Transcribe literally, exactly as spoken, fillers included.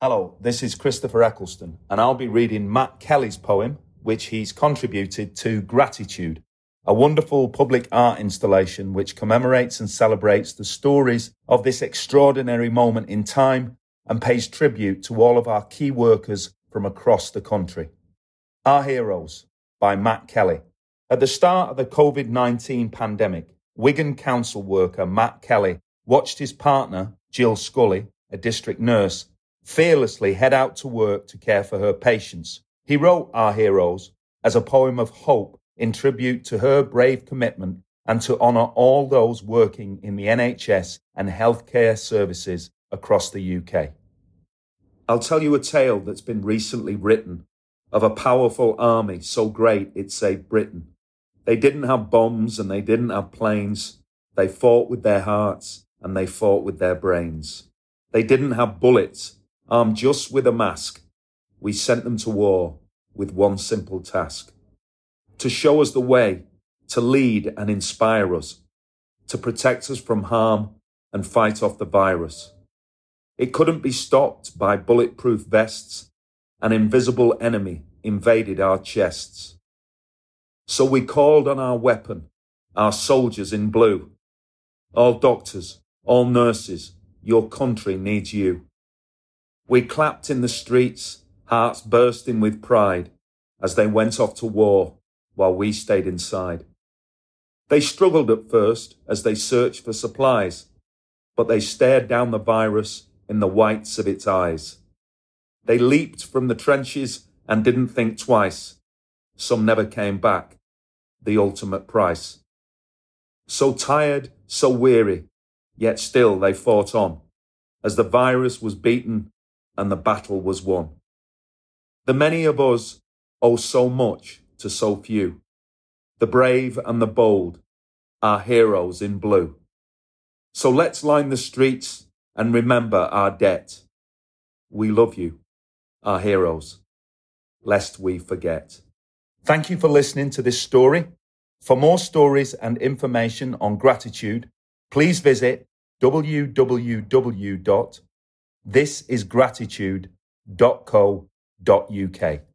Hello, this is Christopher Eccleston, and I'll be reading Matt Kelly's poem, which he's contributed to Gratitude, a wonderful public art installation which commemorates and celebrates the stories of this extraordinary moment in time and pays tribute to all of our key workers from across the country. Our Heroes by Matt Kelly. At the start of the covid nineteen pandemic, Wigan council worker Matt Kelly watched his partner, Jill Scully, a district nurse, fearlessly head out to work to care for her patients. He wrote Our Heroes as a poem of hope in tribute to her brave commitment and to honour all those working in the N H S and healthcare services across the U K. I'll tell you a tale that's been recently written of a powerful army so great it saved Britain. They didn't have bombs and they didn't have planes. They fought with their hearts and they fought with their brains. They didn't have bullets. Armed just with a mask, we sent them to war with one simple task. To show us the way, to lead and inspire us, to protect us from harm and fight off the virus. It couldn't be stopped by bulletproof vests. An invisible enemy invaded our chests. So we called on our weapon, our soldiers in blue. All doctors, all nurses, your country needs you. We clapped in the streets, hearts bursting with pride, as they went off to war while we stayed inside. They struggled at first as they searched for supplies, but they stared down the virus in the whites of its eyes. They leaped from the trenches and didn't think twice. Some never came back, the ultimate price. So tired, so weary, yet still they fought on, as the virus was beaten and the battle was won. The many of us owe so much to so few. The brave and the bold, our heroes in blue. So let's line the streets and remember our debt. We love you, our heroes, lest we forget. Thank you for listening to this story. For more stories and information on gratitude, please visit w w w dot this is gratitude dot co dot u k.